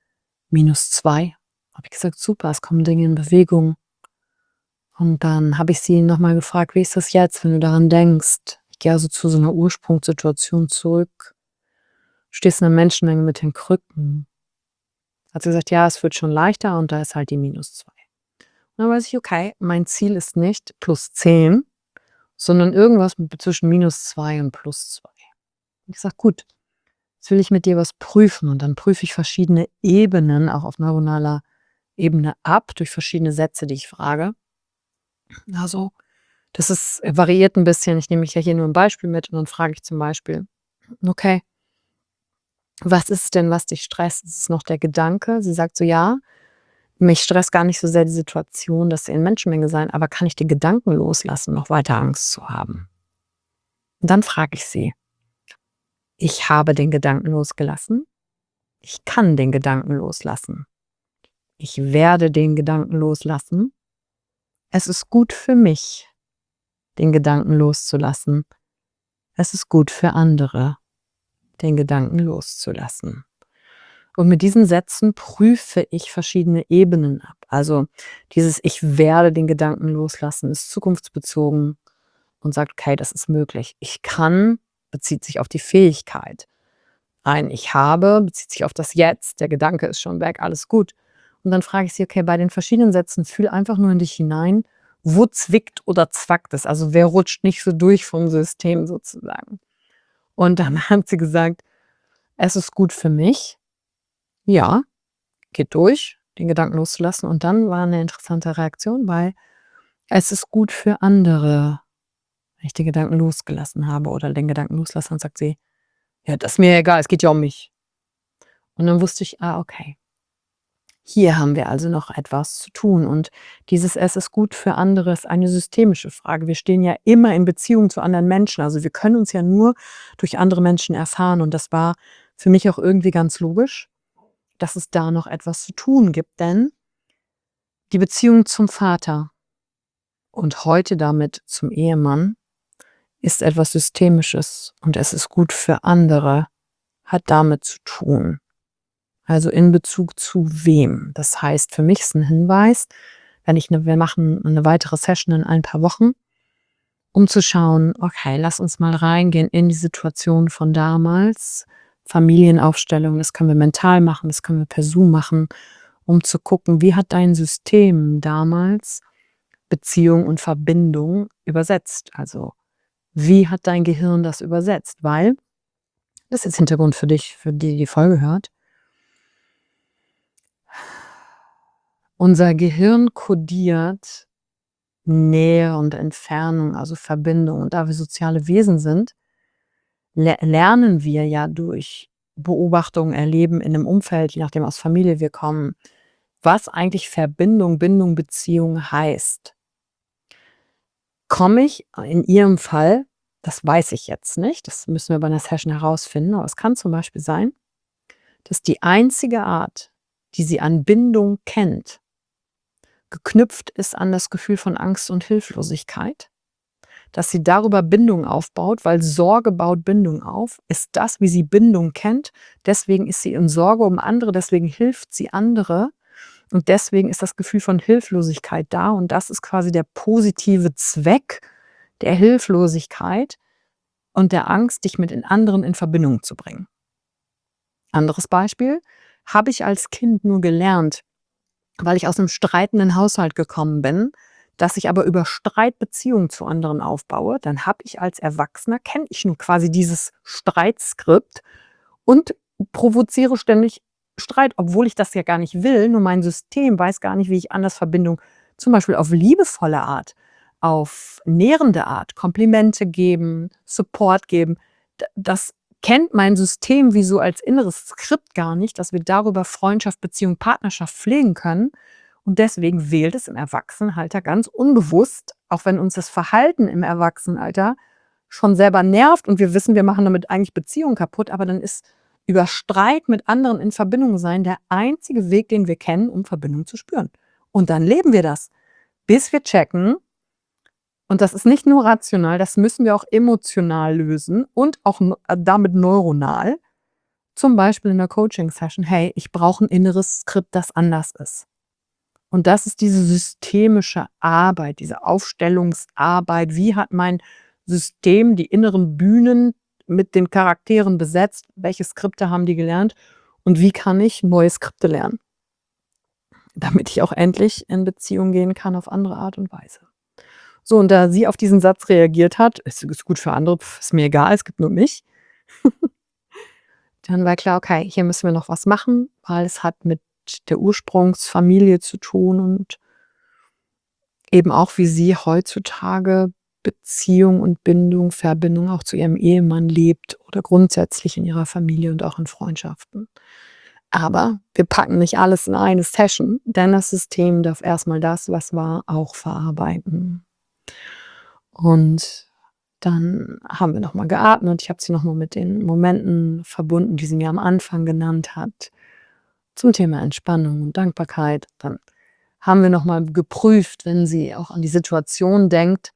Speaker 1: -2. Habe ich gesagt: „Super, es kommen Dinge in Bewegung.“ Und dann habe ich sie noch mal gefragt: „Wie ist das jetzt, wenn du daran denkst?“ Ich gehe also zu so 'ner Ursprungssituation zurück. Stehst in 'ner Menschenmenge mit den Krücken. Hat sie gesagt: „Ja, es wird schon leichter und da ist halt die -2.“ Dann weiß ich, okay, mein Ziel ist nicht +10, sondern irgendwas zwischen -2 und +2. Ich gesagt: „Gut, jetzt will ich mit dir was prüfen.“ Und dann prüfe ich verschiedene Ebenen auch auf neuronaler Ebene ab durch verschiedene Sätze, die ich frage. Also, das ist variiert 'n bisschen. Ich nehme mich ja hier nur 'n Beispiel mit und dann frage ich zum Beispiel: „Okay, was ist es denn, was dich stresst? Ist es noch der Gedanke?“ Sie sagt so: „Ja, mich stresst gar nicht so sehr die Situation, dass wir in Menschenmenge sein, aber kann ich den Gedanken loslassen, noch weiter Angst zu haben?“ Und dann frage ich sie: „Ich habe den Gedanken losgelassen. Ich kann den Gedanken loslassen. Ich werde den Gedanken loslassen. Es ist gut für mich, den Gedanken loszulassen. Es ist gut für andere, den Gedanken loszulassen.“ Und mit diesen Sätzen prüfe ich verschiedene Ebenen ab. Also, dieses „Ich werde den Gedanken loslassen“ ist zukunftsbezogen und sagt: „Okay, das ist möglich. Ich kann“ bezieht sich auf die Fähigkeit. Ein „Ich habe“ bezieht sich auf das Jetzt. Der Gedanke ist schon weg, alles gut. Und dann frage ich sie: „Okay, bei den verschiedenen Sätzen fühl einfach nur in dich hinein, wo zwickt oder zwackt es? Also, wer rutscht nicht so durch vom System sozusagen?“ Und dann hat sie gesagt: „Es ist gut für mich.“ Ja, geht durch, den Gedanken loszulassen. Und dann war 'ne interessante Reaktion bei: „Es ist gut für andere, wenn ich den Gedanken losgelassen habe oder den Gedanken loslasse.“ Dann sagt sie: „Ja, das ist mir egal, es geht ja um mich.“ Und dann wusste ich: „Ah, okay. Hier haben wir also noch etwas zu tun.“ Und dieses „Es ist gut für andere“ ist eine systemische Frage. Wir stehen ja immer in Beziehung zu anderen Menschen. Also, wir können uns ja nur durch andere Menschen erfahren. Und das war für mich auch irgendwie ganz logisch, dass es da noch etwas zu tun gibt, denn die Beziehung zum Vater und heute damit zum Ehemann ist etwas Systemisches und es ist gut für andere, hat damit zu tun. Also, in Bezug zu wem? Das heißt, für mich ist 'n Hinweis, wenn ich wir machen 'ne weitere Session in ein paar Wochen, um zu schauen: „Okay, lass uns mal reingehen in die Situation von damals.“ Familienaufstellung, das können wir mental machen, das können wir per Zoom machen, um zu gucken, wie hat dein System damals Beziehung und Verbindung übersetzt? Also, wie hat dein Gehirn das übersetzt? Weil das ist jetzt Hintergrund für dich, für die die Folge hört. Unser Gehirn kodiert Nähe und Entfernung, also Verbindung. Und da wir soziale Wesen sind, lernen wir ja durch Beobachtungen erleben in 'nem Umfeld, je nachdem aus Familie wir kommen, was eigentlich Verbindung, Bindung, Beziehung heißt. Komme ich in Ihrem Fall, das weiß ich jetzt nicht, das müssen wir bei 'ner Session herausfinden, aber es kann zum Beispiel sein, dass die einzige Art, die sie an Bindung kennt, geknüpft ist an das Gefühl von Angst und Hilflosigkeit, dass sie darüber Bindung aufbaut, weil Sorge baut Bindung auf, ist das, wie sie Bindung kennt. Deswegen ist sie in Sorge um andere, deswegen hilft sie andere und deswegen ist das Gefühl von Hilflosigkeit da und das ist quasi der positive Zweck der Hilflosigkeit und der Angst, dich mit den anderen in Verbindung zu bringen. Anderes Beispiel: Habe ich als Kind nur gelernt, weil ich aus 'nem streitenden Haushalt gekommen bin, dass ich aber über Streit Beziehungen zu anderen aufbaue, dann habe ich als Erwachsener kenne ich nur quasi dieses Streitskript und provoziere ständig Streit, obwohl ich das ja gar nicht will, nur mein System weiß gar nicht, wie ich anders Verbindung zum Beispiel auf liebevolle Art, auf nährende Art, Komplimente geben, Support geben. Das kennt mein System wie so als inneres Skript gar nicht, dass wir darüber Freundschaft, Beziehung, Partnerschaft pflegen können. Und deswegen wählt es im Erwachsenenalter ganz unbewusst, auch wenn uns das Verhalten im Erwachsenenalter schon selber nervt und wir wissen, wir machen damit eigentlich Beziehungen kaputt, aber dann ist über Streit mit anderen in Verbindung sein der einzige Weg, den wir kennen, um Verbindung zu spüren. Und dann leben wir das, bis wir checken, und das ist nicht nur rational, das müssen wir auch emotional lösen und auch damit neuronal. Zum Beispiel in der Coaching-Session: „Hey, ich brauche 'n inneres Skript, das anders ist.“ Und das ist diese systemische Arbeit, diese Aufstellungsarbeit. Wie hat mein System die inneren Bühnen mit den Charakteren besetzt? Welche Skripte haben die gelernt? Und wie kann ich neue Skripte lernen, damit ich auch endlich in Beziehung gehen kann auf andere Art und Weise? So, und da sie auf diesen Satz reagiert hat: „Ist gut für andere, ist mir egal, es gibt nur mich.“ Dann war klar, okay, hier müssen wir noch was machen, weil es hat mit der Ursprungsfamilie zu tun und eben auch, wie sie heutzutage Beziehung und Bindung, Verbindung auch zu ihrem Ehemann lebt oder grundsätzlich in ihrer Familie und auch in Freundschaften. Aber wir packen nicht alles in eine Session, denn das System darf erst mal das, was war, auch verarbeiten. Und dann haben wir noch mal geatmet. Ich habe sie noch mal mit den Momenten verbunden, die sie mir am Anfang genannt hat, zum Thema Entspannung und Dankbarkeit. Dann haben wir noch mal geprüft, wenn sie auch an die Situation denkt,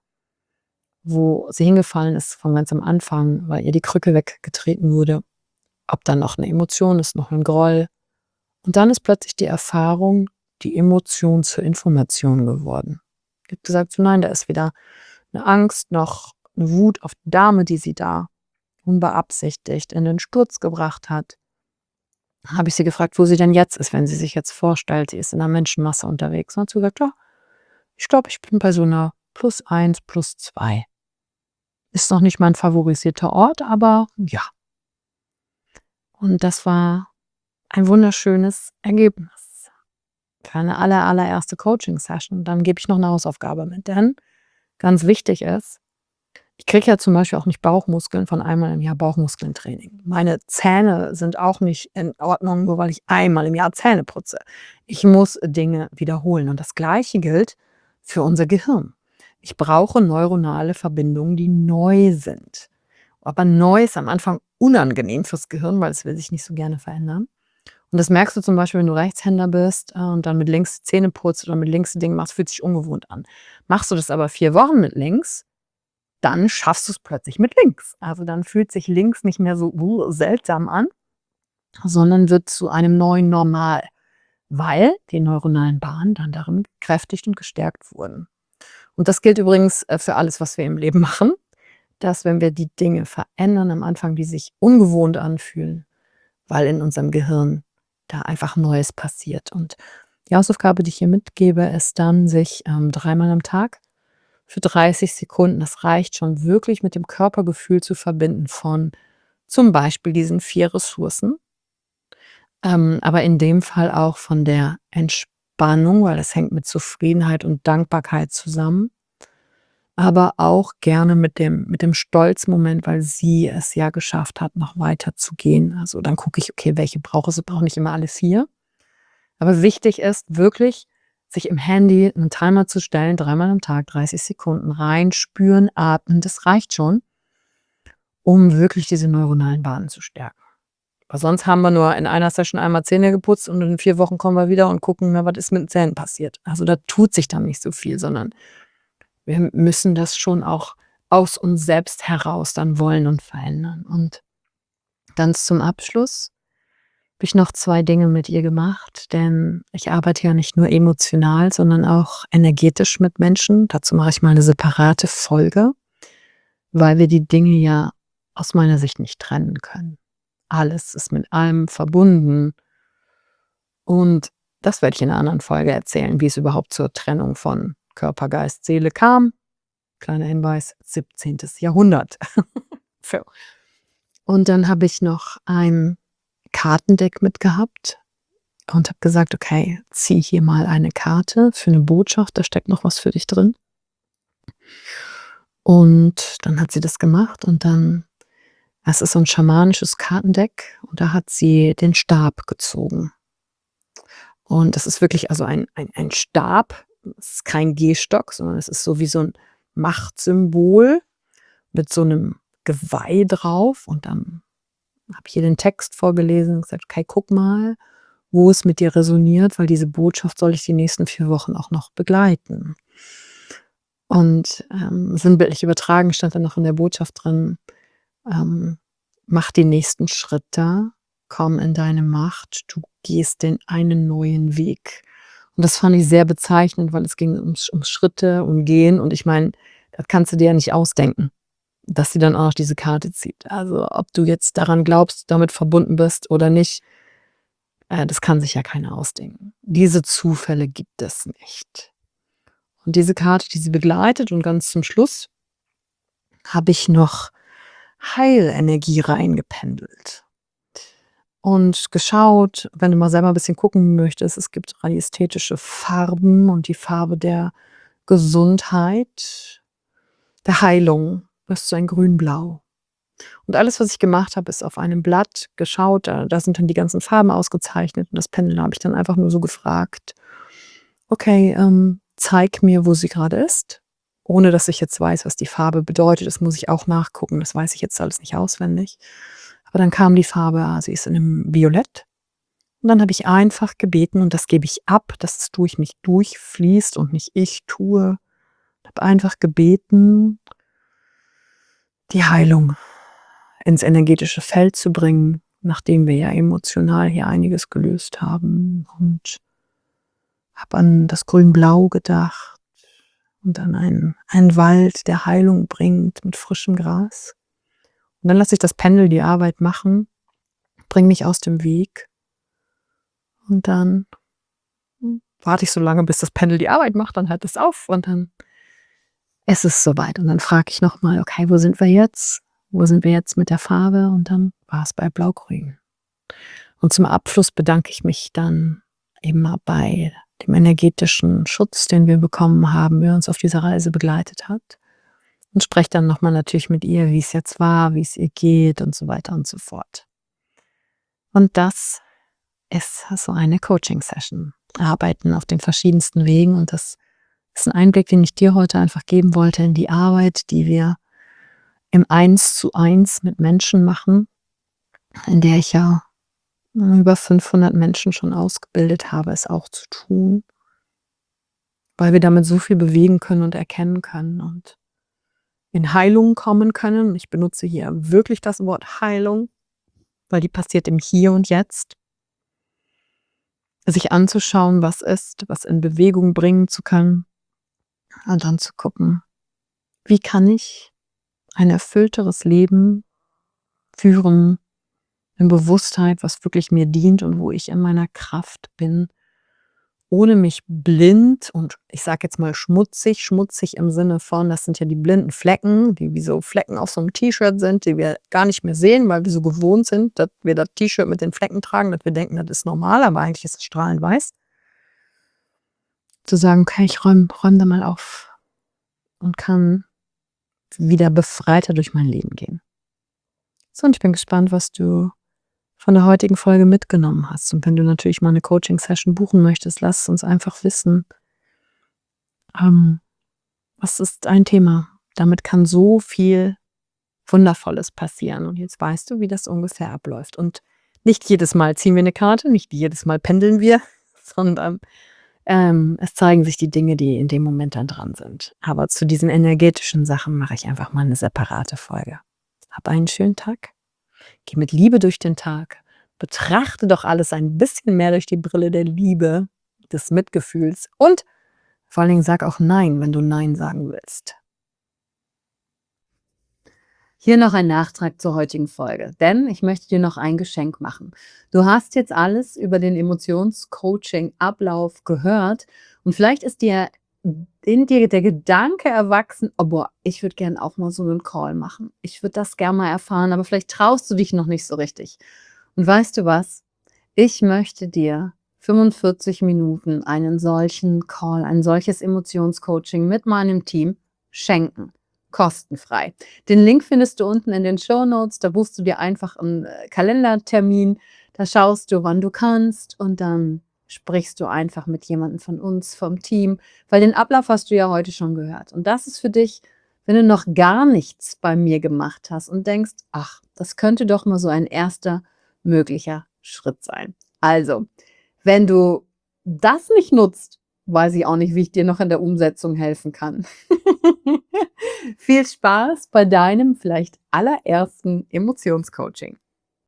Speaker 1: wo sie hingefallen ist von ganz am Anfang, weil ihr die Krücke weggetreten wurde, ob da noch 'ne Emotion ist, noch 'n Groll. Und dann ist plötzlich die Erfahrung, die Emotion zur Information geworden. Ich habe gesagt: „So, nein, da ist weder 'ne Angst noch 'ne Wut auf die Dame, die sie da unbeabsichtigt in den Sturz gebracht hat.“ Habe ich sie gefragt, wo sie denn jetzt ist, wenn sie sich jetzt vorstellt, sie ist in 'ner Menschenmasse unterwegs. Und hat sie gesagt: „Ja, ich glaube, ich bin bei so 'ner +1, +2. Ist noch nicht mein favorisierter Ort, aber ja.“ Und das war ein wunderschönes Ergebnis für eine allererste Coaching-Session. Dann gebe ich noch 'ne Hausaufgabe mit, denn ganz wichtig ist, ich kriege ja zum Beispiel auch nicht Bauchmuskeln von einmal im Jahr Bauchmuskeltraining. Meine Zähne sind auch nicht in Ordnung, nur weil ich einmal im Jahr Zähne putze. Ich muss Dinge wiederholen und das Gleiche gilt für unser Gehirn. Ich brauche neuronale Verbindungen, die neu sind. Aber neu ist am Anfang unangenehm fürs Gehirn, weil es will sich nicht so gerne verändern. Und das merkst du zum Beispiel, wenn du Rechtshänder bist, und dann mit links Zähne putzt oder mit links Dinge machst, fühlt sich ungewohnt an. Machst du das aber 4 Wochen mit links, dann schaffst du's plötzlich mit links. Also, dann fühlt sich links nicht mehr so, seltsam an, sondern wird zu einem neuen Normal, weil die neuronalen Bahnen dann darin gekräftigt und gestärkt wurden. Und das gilt übrigens, für alles, was wir im Leben machen, dass, wenn wir die Dinge verändern am Anfang, die sich ungewohnt anfühlen, weil in unserem Gehirn da einfach Neues passiert. Und die Hausaufgabe, die ich hier mitgebe, ist dann, sich, dreimal am Tag für 30 Sekunden, das reicht schon, wirklich mit dem Körpergefühl zu verbinden von zum Beispiel diesen 4 Ressourcen, aber in dem Fall auch von der Entspannung, weil das hängt mit Zufriedenheit und Dankbarkeit zusammen. aber auch gerne mit dem Stolzmoment, weil sie es ja geschafft hat, noch weiter zu gehen. Also, dann gucke ich, okay, welche brauche sie braucht nicht immer alles hier. Aber wichtig ist wirklich, sich im Handy 'n Timer zu stellen, dreimal am Tag, 30 Sekunden reinspüren, atmen, das reicht schon, um wirklich diese neuronalen Bahnen zu stärken. Weil sonst haben wir nur in einer Session einmal Zähne geputzt und in 4 Wochen kommen wir wieder und gucken, na, was ist mit den Zähnen passiert? Also, da tut sich dann nicht so viel, sondern wir müssen das schon auch aus uns selbst heraus dann wollen und verändern. Und ganz zum Abschluss habe ich noch 2 Dinge mit ihr gemacht, denn ich arbeite ja nicht nur emotional, sondern auch energetisch mit Menschen. Dazu mache ich mal 'ne separate Folge, weil wir die Dinge ja aus meiner Sicht nicht trennen können. Alles ist mit allem verbunden und das werde ich in 'ner anderen Folge erzählen, wie es überhaupt zur Trennung von Körper, Geist, Seele kam. Kleiner Hinweis, 17. Jahrhundert. So. Und dann habe ich noch ein Kartendeck mitgehabt und habe gesagt: „Okay, zieh hier mal eine Karte für 'ne Botschaft, da steckt noch was für dich drin.“ Und dann hat sie das gemacht und dann es ist so 'n schamanisches Kartendeck und da hat sie den Stab gezogen. Und das ist wirklich also ein Stab. Es ist kein Gehstock, sondern es ist so wie so 'n Machtsymbol mit so 'nem Geweih drauf und dann habe ich ihr den Text vorgelesen und gesagt: „Okay, guck mal, wo es mit dir resoniert, weil diese Botschaft soll dich die nächsten 4 Wochen auch noch begleiten.“ Und, sinnbildlich übertragen stand dann noch in der Botschaft drin, ähm: „Mach die nächsten Schritte, komm in deine Macht, du gehst den einen neuen Weg.“ Und das fand ich sehr bezeichnend, weil es ging ums Schritte, um Gehen und ich meine, das kannst du dir ja nicht ausdenken, dass sie dann auch noch diese Karte zieht. Also, ob du jetzt daran glaubst, damit verbunden bist oder nicht, das kann sich ja keiner ausdenken. Diese Zufälle gibt es nicht. Und diese Karte, die sie begleitet und ganz zum Schluss habe ich noch Heilenergie reingependelt und geschaut, wenn du mal selber 'n bisschen gucken möchtest, es gibt radiästhetische Farben und die Farbe der Gesundheit, der Heilung, das ist so ein Grün-Blau. Und alles, was ich gemacht habe, ist auf einem Blatt geschaut, da sind dann die ganzen Farben ausgezeichnet und das Pendel habe ich dann einfach nur so gefragt: „Okay, zeig mir, wo sie grade ist“, ohne dass ich jetzt weiß, was die Farbe bedeutet. Das muss ich auch nachgucken, das weiß ich jetzt alles nicht auswendig. Aber dann kam die Farbe, sie ist in 'nem Violett und dann habe ich einfach gebeten und das gebe ich ab, dass es durch mich durchfließt und nicht ich tue. Habe einfach gebeten die Heilung ins energetische Feld zu bringen, nachdem wir ja emotional hier einiges gelöst haben und habe an das Grün-Blau gedacht und an einen Wald, der Heilung bringt mit frischem Gras. Und dann lasse ich das Pendel die Arbeit machen, bringe mich aus dem Weg und dann, warte ich so lange, bis das Pendel die Arbeit macht, dann hört es auf und dann ist es so weit. Und dann frage ich noch mal: „Okay, wo sind wir jetzt? Wo sind wir jetzt mit der Farbe?“ Und dann war es bei Blau-Grün. Und zum Abschluss bedanke ich mich dann immer bei dem energetischen Schutz, den wir bekommen haben, wer uns auf dieser Reise begleitet hat und spreche dann noch mal natürlich mit ihr, wie's jetzt war, wie's ihr geht und so weiter und so fort. Und das ist so eine Coaching-Session. Arbeiten auf den verschiedensten Wegen und das ist 'n Einblick, den ich dir heute einfach geben wollte in die Arbeit, die wir im Eins-zu-eins mit Menschen machen, in der ich ja über 500 Menschen schon ausgebildet habe, es auch zu tun, weil wir damit so viel bewegen können und erkennen können und in Heilung kommen können. Ich benutze hier wirklich das Wort Heilung, weil die passiert im Hier und Jetzt. Sich anzuschauen, was ist, was in Bewegung bringen zu können und dann zu gucken: Wie kann ich ein erfüllteres Leben führen in Bewusstheit, was wirklich mir dient und wo ich in meiner Kraft bin, ohne mich blind und ich sage jetzt mal schmutzig im Sinne von, das sind ja die blinden Flecken, die wie so Flecken auf so 'nem T-Shirt sind, die wir gar nicht mehr sehen, weil wir so gewohnt sind, dass wir das T-Shirt mit den Flecken tragen, dass wir denken, das ist normal, aber eigentlich ist es strahlend weiß. Zu sagen: „Okay, ich räume da mal auf und kann wieder befreiter durch mein Leben gehen. So, und ich bin gespannt, was du von der heutigen Folge mitgenommen hast. Und wenn du natürlich mal eine Coaching-Session buchen möchtest, lass es uns einfach wissen. Was ist ein Thema? Damit kann so viel Wundervolles passieren. Und jetzt weißt du, wie das ungefähr abläuft. Und nicht jedes Mal ziehen wir eine Karte, nicht jedes Mal pendeln wir, sondern es zeigen sich die Dinge, die in dem Moment dann dran sind. Aber zu diesen energetischen Sachen mache ich einfach mal eine separate Folge. Hab einen schönen Tag. Geh mit Liebe durch den Tag. Betrachte doch alles ein bisschen mehr durch die Brille der Liebe, des Mitgefühls und vor allen Dingen sag auch Nein, wenn du Nein sagen willst. Hier noch ein Nachtrag zur heutigen Folge, denn ich möchte dir noch ein Geschenk machen. Du hast jetzt alles über den Emotionscoaching-Ablauf gehört und vielleicht ist dir in dir der Gedanke erwachsen, oh boah, ich würde gern auch mal so einen Call machen. Ich würde das gern mal erfahren, aber vielleicht traust du dich noch nicht so richtig. Und weißt du was? Ich möchte dir 45 Minuten einen solchen Call, ein solches Emotionscoaching mit meinem Team schenken. Kostenfrei. Den Link findest du unten in den Shownotes. Da buchst du dir einfach einen Kalendertermin. Da schaust du, wann du kannst und dann sprichst du einfach mit jemandem von uns, vom Team, weil den Ablauf hast du ja heute schon gehört. Und das ist für dich, wenn du noch gar nichts bei mir gemacht hast und denkst, ach, das könnte doch mal so ein erster möglicher Schritt sein. Also, wenn du das nicht nutzt, weiß ich auch nicht, wie ich dir noch in der Umsetzung helfen kann. Viel Spaß bei deinem vielleicht allerersten Emotionscoaching.